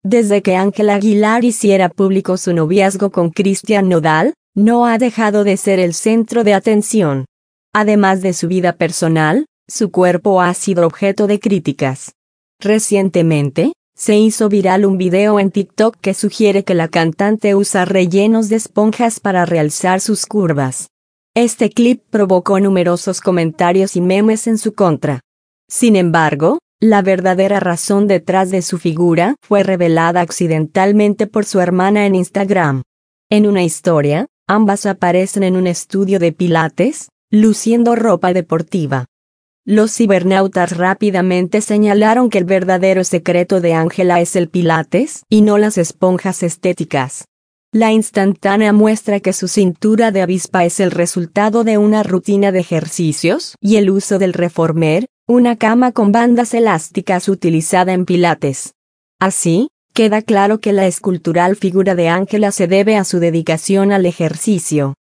Desde que Ángela Aguilar hiciera público su noviazgo con Cristian Nodal, no ha dejado de ser el centro de atención. Además de su vida personal, su cuerpo ha sido objeto de críticas. Recientemente, se hizo viral un video en TikTok que sugiere que la cantante usa rellenos de esponjas para realzar sus curvas. Este clip provocó numerosos comentarios y memes en su contra. Sin embargo, la verdadera razón detrás de su figura fue revelada accidentalmente por su hermana en Instagram. En una historia, ambas aparecen en un estudio de pilates, luciendo ropa deportiva. Los cibernautas rápidamente señalaron que el verdadero secreto de Ángela es el pilates y no las esponjas estéticas. La instantánea muestra que su cintura de avispa es el resultado de una rutina de ejercicios y el uso del reformer, una cama con bandas elásticas utilizada en pilates. Así, queda claro que la escultural figura de Ángela se debe a su dedicación al ejercicio.